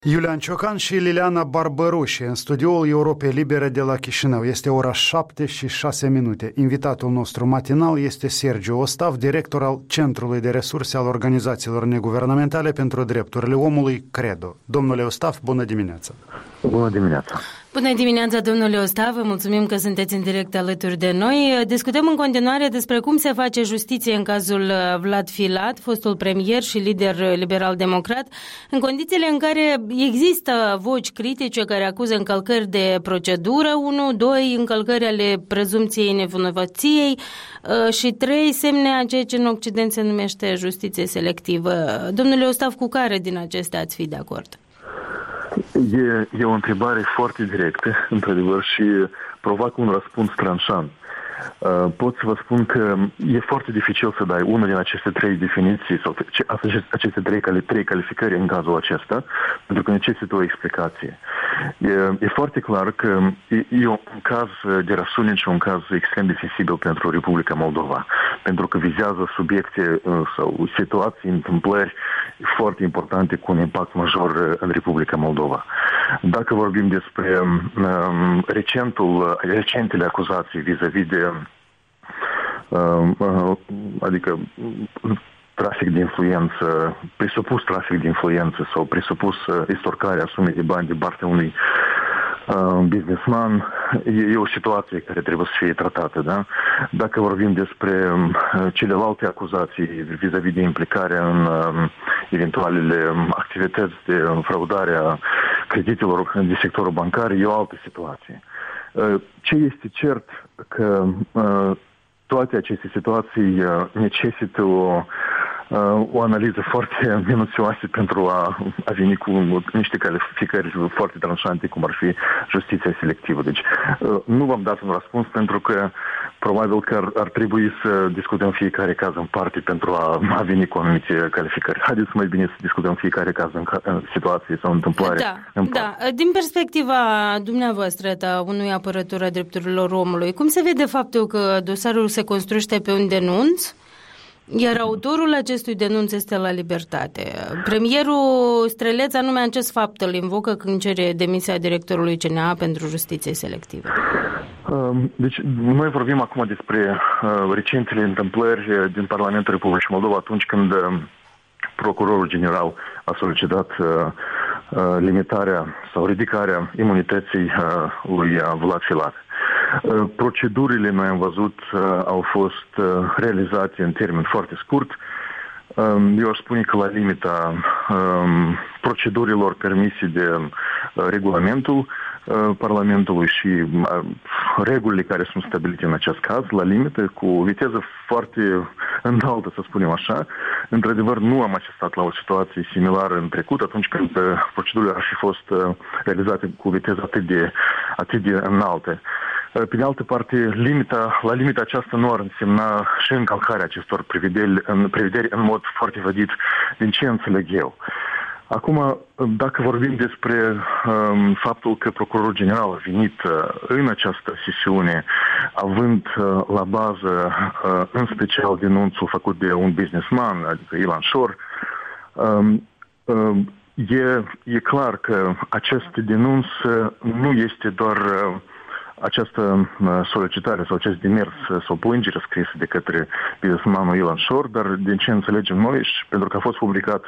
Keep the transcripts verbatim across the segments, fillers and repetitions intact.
Iulian Ciocan și Liliana Barbărușe în studioul Europei Libere de la Chișinău. Este ora șapte și șase minute. Invitatul nostru matinal este Sergiu Ostav, director al Centrului de Resurse al Organizațiilor Neguvernamentale pentru Drepturile Omului, CREDO. Domnule Ostav, bună dimineața! Bună dimineața! Bună dimineața, domnule Ostav, vă mulțumim că sunteți în direct alături de noi. Discutăm în continuare despre cum se face justiție în cazul Vlad Filat, fostul premier și lider liberal-democrat, în condițiile în care există voci critice care acuză încălcări de procedură, unu, doi, încălcări ale prezumției nevinovăției și trei, semne a ceea ce în Occident se numește justiție selectivă. Domnule Ostav, cu care din acestea ați fi de acord? E, e o întrebare foarte directă, într-adevăr, și provoacă un răspuns tranșant. Uh, pot să vă spun că e foarte dificil să dai una din aceste trei definiții sau aceste trei, trei calificări în cazul acesta, pentru că necesită o explicație. E, e foarte clar că e, e un caz de răsunit și un caz extrem de sensibil pentru Republica Moldova, pentru că vizează subiecte sau situații, întâmplări foarte importante cu un impact major în Republica Moldova. Dacă vorbim despre um, recentul, recentele acuzații vis-a-vis de um, uh, adică trafic de influență, presupus trafic de influență sau presupus uh, estorcarea sumei de bani de partea unui uh, businessman, e, e o situație care trebuie să fie tratată, da? Dacă vorbim despre uh, celelalte acuzații vis-a-vis de implicarea în uh, eventualele activități de fraudare a creditelor de sectorul bancar, e o altă situație. Ce este cert că toate aceste situații necesită o, o analiză foarte minuțioasă pentru a, a veni cu niște calificări foarte tranșante, cum ar fi justiția selectivă. Deci nu v-am dat un răspuns pentru că probabil că ar, ar trebui să discutăm fiecare caz în parte pentru a, a veni cu anumite calificări. Haideți mai bine să discutăm fiecare caz în, în situație sau întâmplare. Da, în da. Din perspectiva dumneavoastră, a unui apărător a drepturilor omului, cum se vede faptul că dosarul se construiește pe un denunț, iar autorul acestui denunț este la libertate? Premierul Streleț anume acest fapt îl invocă când cere demisia directorului C N A pentru justiție selectivă. Deci, noi vorbim acum despre uh, recentele întâmplări din Parlamentul Republicii Moldova atunci când uh, procurorul general a solicitat uh, uh, limitarea sau ridicarea imunității uh, lui uh, Vlad Filat. Uh, procedurile, noi am văzut, uh, au fost uh, realizate în termen foarte scurt. Uh, eu aș spune că la limita uh, procedurilor permise de uh, regulamentul Parlamentului și regulile care sunt stabilite în acest caz, la limită, cu viteză foarte înaltă, să spunem așa. Într-adevăr, nu am asistat la o situație similară în trecut, atunci când procedurile ar fi fost realizate cu viteză atât de, atât de înaltă. Pe de altă parte, limita, la limita aceasta nu ar însemna și încălcarea acestor prevederi în, prevederi în mod foarte vădit, din ce înțeleg eu. Acum, dacă vorbim despre um, faptul că procurorul general a venit uh, în această sesiune, având uh, la bază, uh, în special, denunțul făcut de un businessman, adică Ilan Șor, um, uh, e, e clar că acest denunț nu este doar uh, această solicitare sau acest demers sau plângere scrisă de către businessmanul Ilan Șor, dar din ce înțelegem noi, și pentru că a fost publicat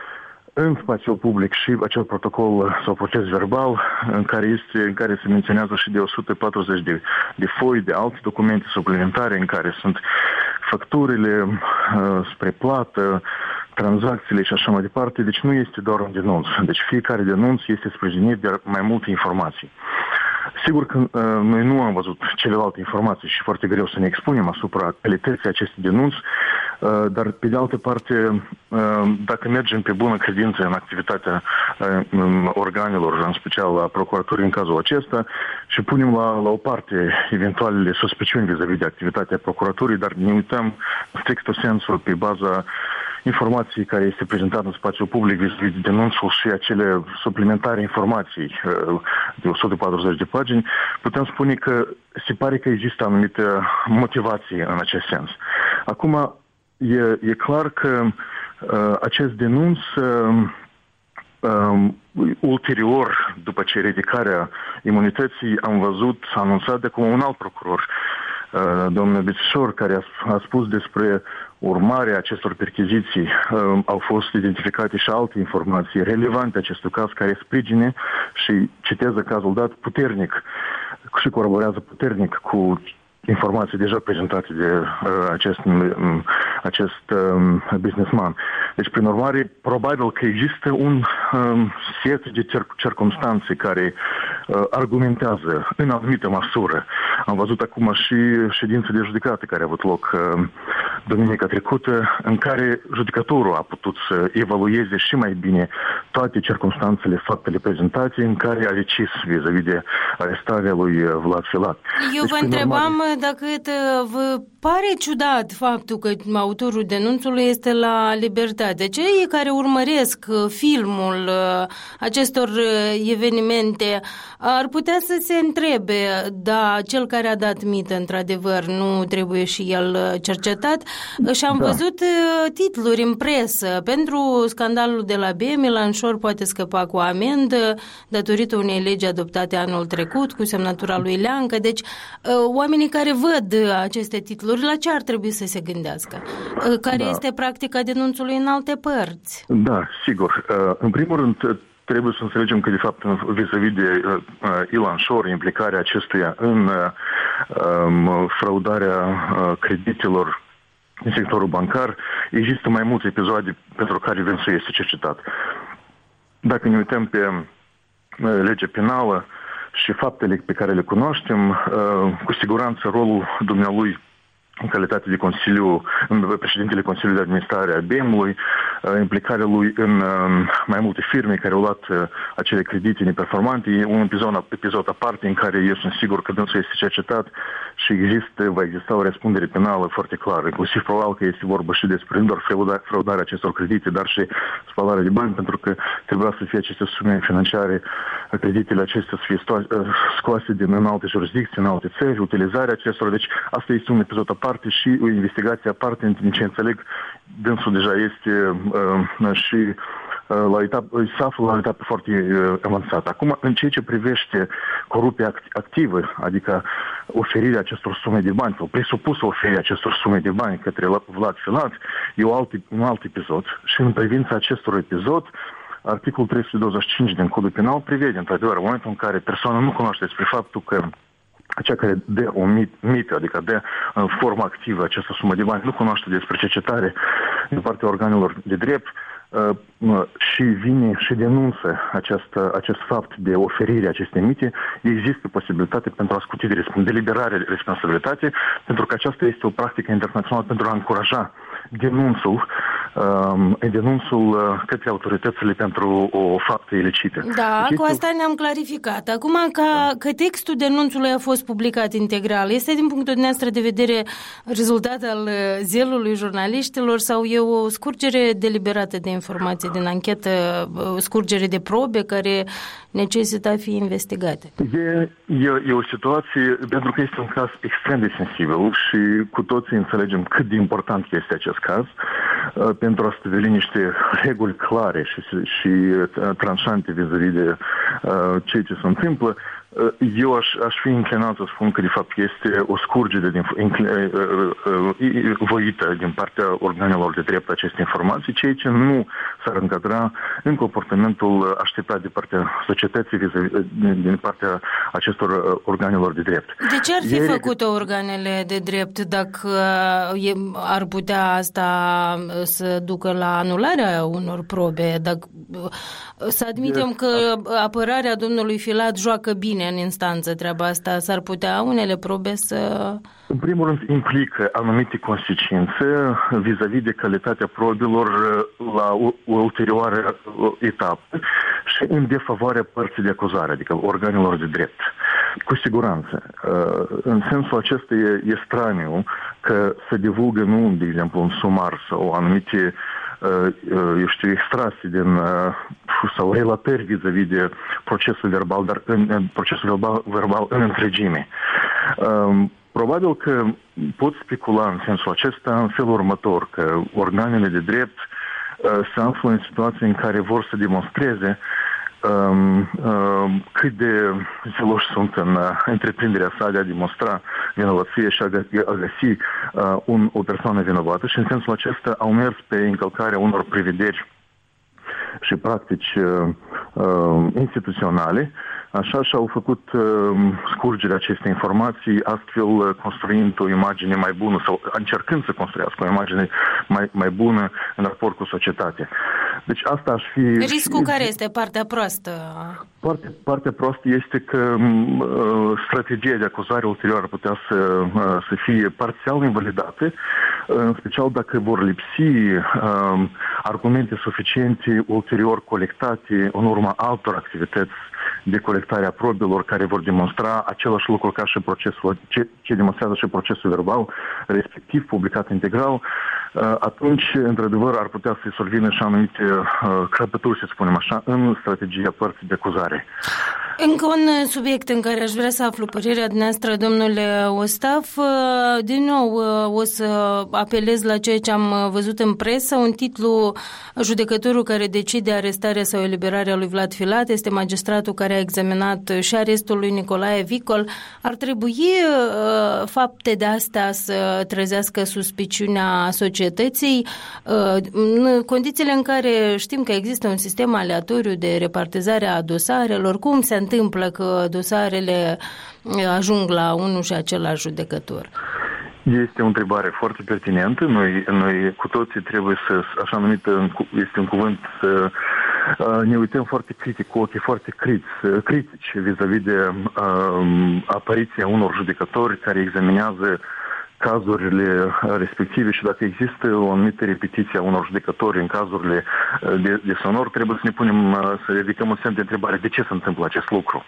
în spațiul public și acel protocol sau proces verbal în care, este, în care se menționează și de o sută patruzeci de, de foi, de alte documente suplimentare în care sunt facturile uh, spre plată, tranzacțiile și așa mai departe. Deci nu este doar un denunț. Deci fiecare denunț este sprijinit de mai multe informații. Sigur că uh, noi nu am văzut celelalte informații și foarte greu să ne expunem asupra calității acestui denunț, uh, dar pe de altă parte, uh, dacă mergem pe bună credință în activitatea uh, organelor, în special a procuraturii în cazul acesta, și punem la, la o parte eventualele suspiciuni vis-a-vis de activitatea procuraturii, dar ne uităm strict sensul pe baza informații care este prezentată în spațiul public vis-a-vis de denunțul și acele suplimentare informații de o sută patruzeci de pagini, putem spune că se pare că există anumite motivații în acest sens. Acum, e, e clar că uh, acest denunț uh, Um, ulterior, după ce ridicarea imunității, am văzut, s-a anunțat de acum un alt procuror, uh, domnul Bițișor, care a, a spus despre urmarea acestor percheziții. Uh, au fost identificate și alte informații relevante acestui caz, care sprijine și citează cazul dat puternic și colaborează puternic cu informații deja prezentate de uh, acest, um, acest um, businessman. Deci, prin urmare, probabil că există un um, set de cir- circumstanțe care uh, argumentează în anumită măsură. Am văzut acum și ședința de judecată care a avut loc uh, duminica trecută, în care judecătorul a putut să evalueze și mai bine toate circumstanțele, faptele prezentate, în care a decis vis-a-vis de arestarea lui Vlad Filat. Eu deci, vă întrebam urmare... dacă vă pare ciudat faptul că autorul denunțului este la libertate. Cei care urmăresc filmul acestor evenimente ar putea să se întrebe, da, cel care a dat mită, într-adevăr, nu trebuie și el cercetat. Și am da. văzut titluri în presă. Pentru scandalul de la B, Milan Șor poate scăpa cu amendă datorită unei legi adoptate anul trecut cu semnătura lui Leancă. Deci, oamenii care văd aceste titluri, la ce ar trebui să se gândească? Care da. este practica denunțului în alte părți? Da, sigur. În primul rând, trebuie să înțelegem că, de fapt, vis-a-vis de uh, Ilan Șor, implicarea acestuia în uh, um, fraudarea uh, creditelor în sectorul bancar, există mai multe episoade pentru care dânsul este cercetat. Dacă ne uităm pe uh, legea penală și faptele pe care le cunoaștem, uh, cu siguranță rolul dumnealui în calitate de consiliu, președintele Consiliului de Administrare a B E M-ului, implicarea lui în mai multe firme care au luat acele credite neperformante. E un episod, episod aparte în care eu sunt sigur că dânsul este cercetat și există, va exista o răspundere penală foarte clară. Inclusiv probabil că este vorba și despre nu doar fraudarea acestor credite, dar și spălarea de bani, pentru că trebuia să fie aceste sume financiare, creditele acestea să fie scoase din în alte jurisdicții, în alte țări, utilizarea acestor. Deci asta este un episod aparte și o investigație aparte, din ce înțeleg, dânsul deja este uh, și uh, la etapă, se află la o etapă foarte uh, avansată. Acum, în ceea ce privește corupția activă, adică oferirea acestor sume de bani, sau presupusă oferirea acestor sume de bani către Vlad Filat, e un alt, un alt episod. Și în privința acestor episod, articolul trei sute douăzeci și cinci din Codul Penal prevede, într-adevăr, în momentul în care persoana nu cunoaște despre faptul că cea care dă o mită, adică dă în formă activă această sumă de bani, nu cunoaște despre cercetare din partea organelor de drept uh, și vine și denunță acest, acest fapt de oferire a acestei mite, există posibilitate pentru a scuti de deliberare de responsabilitate, pentru că aceasta este o practică internațională pentru a încuraja denunțul, uh, denunțul uh, către autoritățile pentru o faptă ilicită. Da, deci cu asta ne-am clarificat. Acum, ca, că textul denunțului a fost publicat integral, este din punctul dumneavoastră de vedere rezultat al zelului jurnaliștilor sau e o scurgere deliberată de informații din anchetă, scurgere de probe care necesită a fi investigate? E, e, e o situație, pentru că este un caz extrem de sensibil și cu toții înțelegem cât de important este acest caz, uh, pentru a stabili niște reguli clare și, și uh, tranșante vis-a-vis de uh, ceea ce se întâmplă. Uh, eu aș, aș fi înclinat să spun că de fapt este o scurgere din, incl, uh, uh, uh, voită din partea organelor de drept aceste informații, ceea ce nu s-ar încadra în comportamentul așteptat de partea societății din, din partea acestor uh, organelor de drept. De ce ar fi e... făcut organele de drept dacă e, ar putea asta să ducă la anularea unor probe? Dacă, să admitem că apărarea domnului Filat joacă bine în instanță treaba asta, s-ar putea unele probe să... În primul rând, implică anumite consecințe vis-a-vis de calitatea probelor la o ulterioară etapă și în defavoarea părții de acuzare, adică organelor de drept. Cu siguranță. În sensul acesta e, e straniu că se divulgă nu, de exemplu, un sumar sau anumite eu știu, extrase din, sau relatări vis-a-vis de procesul verbal, dar în, în procesul verbal, verbal în întregime. Probabil că pot specula în sensul acesta în felul următor, că organele de drept se află în situații în care vor să demonstreze Um, um, cât de zeloși sunt în uh, întreprinderea sa de a demonstra vinovăție și a, gă- a găsi uh, un, o persoană vinovată și în sensul acesta au mers pe încălcarea unor prevederi și practici uh, uh, instituționale, așa și-au făcut uh, scurgerea acestei informații, astfel uh, construind o imagine mai bună sau încercând să construiască o imagine mai, mai bună în raport cu societatea. Deci asta aș fi... Riscul care este partea proastă? Parte, partea proastă este că uh, strategia de acuzare ulterior ar putea să, uh, să fie parțial invalidată, uh, în special dacă vor lipsi uh, argumente suficiente ulterior colectate în urma altor activități de colectare a probelor care vor demonstra același lucru ca și procesul, ce, ce demonstrează și procesul verbal, respectiv publicat integral, atunci, într-adevăr, ar putea să-i survină și anumite crăpături, să spunem așa, în strategia părții de acuzare. Încă un subiect în care aș vrea să aflu părerea dumneavoastră, domnule Ostaf. Din nou o să apelez la ceea ce am văzut în presă, un titlu: judecătorul care decide arestarea sau eliberarea lui Vlad Filat este magistratul care a examinat și arestul lui Nicolae Vicol. Ar trebui fapte de astea să trezească suspiciunea societății în condițiile în care știm că există un sistem aleatoriu de repartizare a dosarelor. Cum se întâmplă că dosarele ajung la unul și același judecător? Este o întrebare foarte pertinentă. Noi, noi cu toții trebuie să, așa numit, este un cuvânt, să ne uităm foarte critic, cu ochii foarte critici, critici vis-a-vis de um, apariția unor judecători care examinează cazurile respective și dacă există o anumită repetiție a unor judecători în cazurile de, de sonor, trebuie să ne punem, să ridicăm un semn de întrebare de ce se întâmplă acest lucru.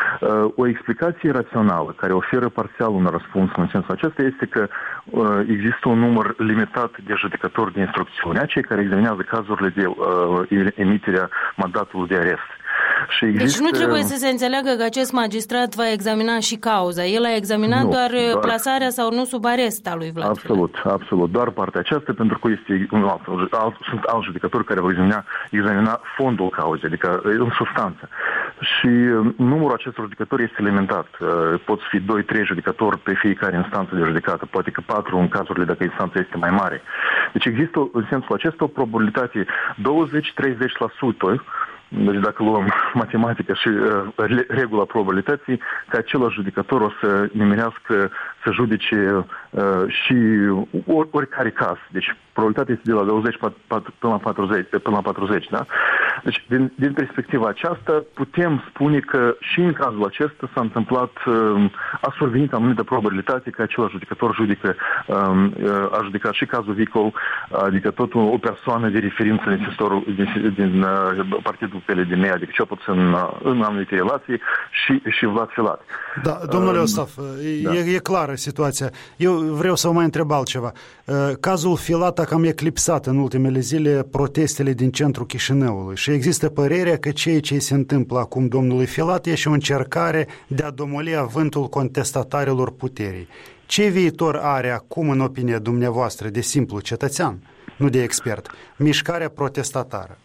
O explicație rațională care oferă parțial un răspuns în sensul acesta este că există un număr limitat de judecători de instrucțiune, cei care examinează cazurile de uh, emiterea mandatului de arest. Și există... Deci nu trebuie să se înțeleagă că acest magistrat va examina și cauza. El a examinat nu, doar, doar plasarea sau nu sub arest a lui Vlad. Absolut, absolut. Doar partea aceasta, pentru că este un alt, alt, sunt alți judecători care vor examina, examina fondul cauzei, adică în substanță. Și numărul acestor judecători este limitat. Pot fi doi trei judecători pe fiecare instanță de judecată, poate că patru în cazurile dacă instanța este mai mare. Deci există în sensul acesta o probabilitate douăzeci treizeci la sută. Deci dacă luăm matematică și uh, regula probabilității, că același judecător o să nimerească să judece uh, și or, oricare caz. Deci probabilitatea este de la douăzeci până la patruzeci, până la patruzeci, da? Deci din, din perspectiva aceasta putem spune că și în cazul acesta s-a întâmplat, uh, a survenit anumită probabilitate că același judecător judecă, uh, a judecat și cazul Vicol, adică tot o, o persoană de referință din, sistorul, din, din uh, partidul P L D M, adică cel puțin în, în anumite relații și, și Vlad Filat. Da, domnule Ostaf, uh, da. E, e clară situația. Eu vreau să vă mai întreb altceva. Uh, cazul Filat a cam eclipsat în ultimele zile protestele din centrul Chișinăului și există părerea că ceea ce se întâmplă acum domnului Filat e și o încercare de a domoli avântul contestatarilor puterii. Ce viitor are acum, în opinia dumneavoastră, de simplu cetățean, nu de expert, mișcarea protestatară?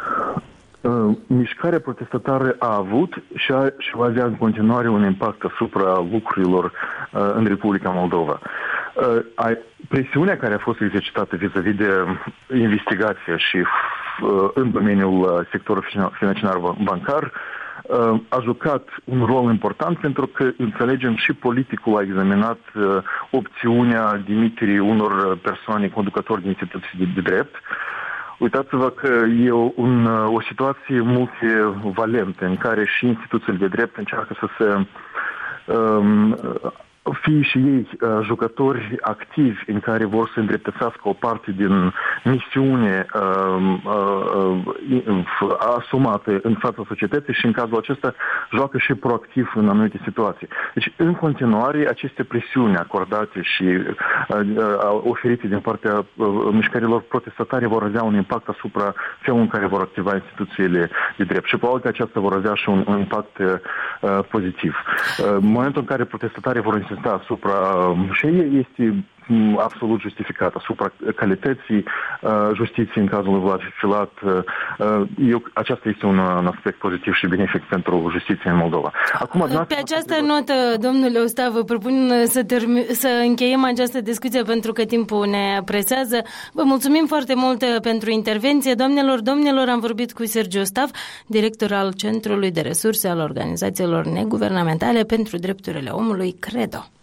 Uh, mișcarea protestatară a avut și, a, și va avea în continuare un impact asupra lucrurilor uh, în Republica Moldova. Uh, a, presiunea care a fost exercitată vis-a-vis de investigație și uh, în domeniul uh, sectorului financiar bancar uh, a jucat un rol important pentru că, înțelegem, și politicul a examinat uh, opțiunea dimiterii unor persoane conducători de instituții de, de drept. Uitați-vă că e un, o situație multivalentă în care și instituțiile de drept încearcă să se um, fie și ei uh, jucători activi în care vor să îndreptățească o parte din misiune uh, uh, uh, asumată în fața societății și în cazul acesta joacă și proactiv în anumite situații. Deci, în continuare, aceste presiuni acordate și uh, uh, oferite din partea uh, mișcărilor protestatare vor avea un impact asupra felului în care vor activa instituțiile de drept. Și probabil că aceasta vor avea și un, un impact uh, pozitiv. Uh, în momentul în care protestatarii vor insista asupra, și este absolut justificat asupra calității justiției în cazul lui Vlad Filat. Eu, aceasta este un, un aspect pozitiv și benefic pentru justiție în Moldova. Acum, pe această notă, domnule Ostav, vă propun să, termi- să încheiem această discuție pentru că timpul ne presează. Vă mulțumim foarte mult pentru intervenție. Doamnelor, domnilor, am vorbit cu Sergiu Ostav, director al Centrului de Resurse al Organizațiilor Neguvernamentale pentru Drepturile Omului, CREDO.